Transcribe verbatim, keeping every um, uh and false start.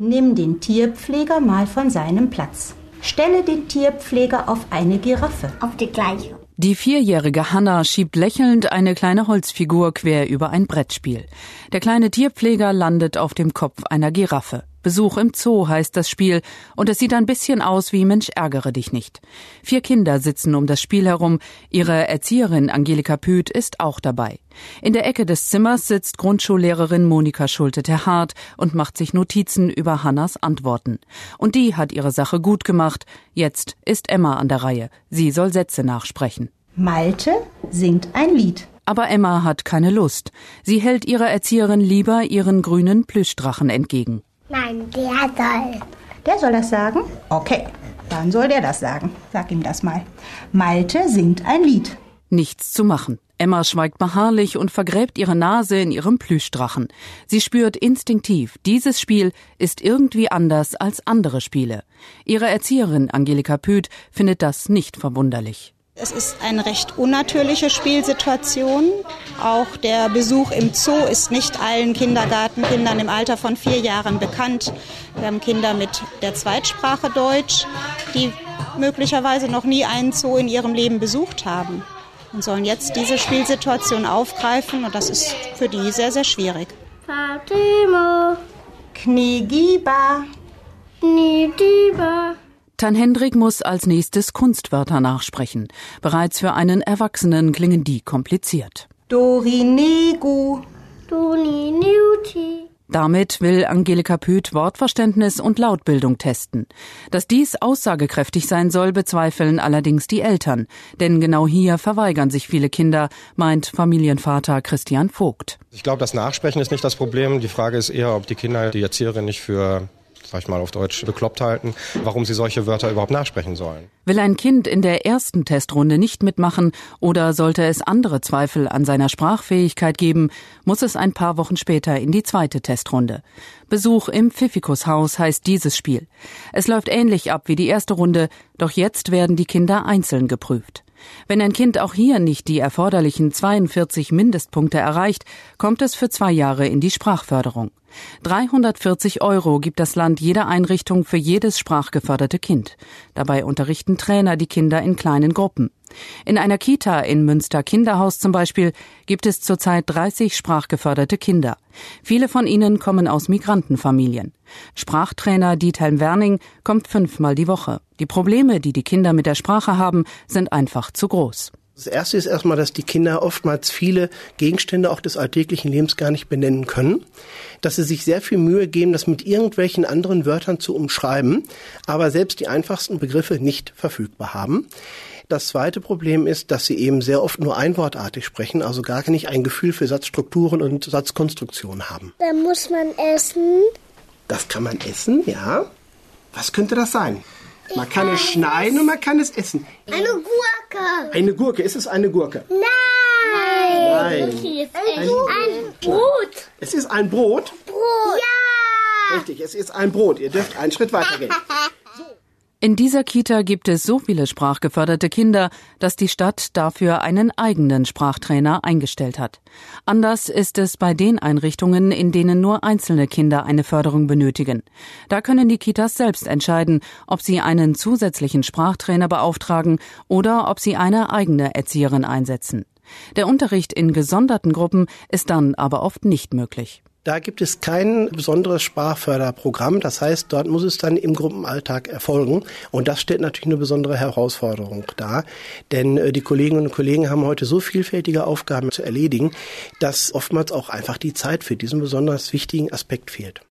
Nimm den Tierpfleger mal von seinem Platz. Stelle den Tierpfleger auf eine Giraffe. Auf die gleiche. Die vierjährige Hannah schiebt lächelnd eine kleine Holzfigur quer über ein Brettspiel. Der kleine Tierpfleger landet auf dem Kopf einer Giraffe. Besuch im Zoo heißt das Spiel und es sieht ein bisschen aus wie Mensch, ärgere dich nicht. Vier Kinder sitzen um das Spiel herum. Ihre Erzieherin Angelika Püth ist auch dabei. In der Ecke des Zimmers sitzt Grundschullehrerin Monika Schulte-Terhardt und macht sich Notizen über Hannas Antworten. Und die hat ihre Sache gut gemacht. Jetzt ist Emma an der Reihe. Sie soll Sätze nachsprechen. Malte singt ein Lied. Aber Emma hat keine Lust. Sie hält ihrer Erzieherin lieber ihren grünen Plüschdrachen entgegen. Nein, der soll. Der soll das sagen? Okay, dann soll der das sagen. Sag ihm das mal. Malte singt ein Lied. Nichts zu machen. Emma schweigt beharrlich und vergräbt ihre Nase in ihrem Plüschdrachen. Sie spürt instinktiv, dieses Spiel ist irgendwie anders als andere Spiele. Ihre Erzieherin Angelika Püth findet das nicht verwunderlich. Es ist eine recht unnatürliche Spielsituation. Auch der Besuch im Zoo ist nicht allen Kindergartenkindern im Alter von vier Jahren bekannt. Wir haben Kinder mit der Zweitsprache Deutsch, die möglicherweise noch nie einen Zoo in ihrem Leben besucht haben und sollen jetzt diese Spielsituation aufgreifen und das ist für die sehr, sehr schwierig. Fatima, Kniegiba, Kniegiba. Tan Hendrik muss als nächstes Kunstwörter nachsprechen. Bereits für einen Erwachsenen klingen die kompliziert. Dorinegu, Doni-Niuti. Damit will Angelika Püth Wortverständnis und Lautbildung testen. Dass dies aussagekräftig sein soll, bezweifeln allerdings die Eltern. Denn genau hier verweigern sich viele Kinder, meint Familienvater Christian Vogt. Ich glaube, das Nachsprechen ist nicht das Problem. Die Frage ist eher, ob die Kinder die Erzieherin nicht für, sag ich mal auf Deutsch, bekloppt halten, warum sie solche Wörter überhaupt nachsprechen sollen. Will ein Kind in der ersten Testrunde nicht mitmachen oder sollte es andere Zweifel an seiner Sprachfähigkeit geben, muss es ein paar Wochen später in die zweite Testrunde. Besuch im Pfiffikus-Haus heißt dieses Spiel. Es läuft ähnlich ab wie die erste Runde, doch jetzt werden die Kinder einzeln geprüft. Wenn ein Kind auch hier nicht die erforderlichen zweiundvierzig Mindestpunkte erreicht, kommt es für zwei Jahre in die Sprachförderung. dreihundertvierzig Euro gibt das Land jeder Einrichtung für jedes sprachgeförderte Kind. Dabei unterrichten Trainer die Kinder in kleinen Gruppen. In einer Kita in Münster-Kinderhaus zum Beispiel gibt es zurzeit dreißig sprachgeförderte Kinder. Viele von ihnen kommen aus Migrantenfamilien. Sprachtrainer Diethelm Werning kommt fünfmal die Woche. Die Probleme, die die Kinder mit der Sprache haben, sind einfach zu groß. Das Erste ist erstmal, dass die Kinder oftmals viele Gegenstände auch des alltäglichen Lebens gar nicht benennen können. Dass sie sich sehr viel Mühe geben, das mit irgendwelchen anderen Wörtern zu umschreiben, aber selbst die einfachsten Begriffe nicht verfügbar haben. Das zweite Problem ist, dass sie eben sehr oft nur einwortartig sprechen, also gar nicht ein Gefühl für Satzstrukturen und Satzkonstruktion haben. Da muss man essen. Das kann man essen, ja. Was könnte das sein? Man kann es schneiden und man kann es essen. Eine Gurke. Eine Gurke, ist es eine Gurke? Nein. Nein. Ein, ein Brot. Es ist ein Brot? Brot. Ja. Richtig, es ist ein Brot. Ihr dürft einen Schritt weitergehen. In dieser Kita gibt es so viele sprachgeförderte Kinder, dass die Stadt dafür einen eigenen Sprachtrainer eingestellt hat. Anders ist es bei den Einrichtungen, in denen nur einzelne Kinder eine Förderung benötigen. Da können die Kitas selbst entscheiden, ob sie einen zusätzlichen Sprachtrainer beauftragen oder ob sie eine eigene Erzieherin einsetzen. Der Unterricht in gesonderten Gruppen ist dann aber oft nicht möglich. Da gibt es kein besonderes Sprachförderprogramm. Das heißt, dort muss es dann im Gruppenalltag erfolgen. Und das stellt natürlich eine besondere Herausforderung dar. Denn die Kolleginnen und Kollegen haben heute so vielfältige Aufgaben zu erledigen, dass oftmals auch einfach die Zeit für diesen besonders wichtigen Aspekt fehlt.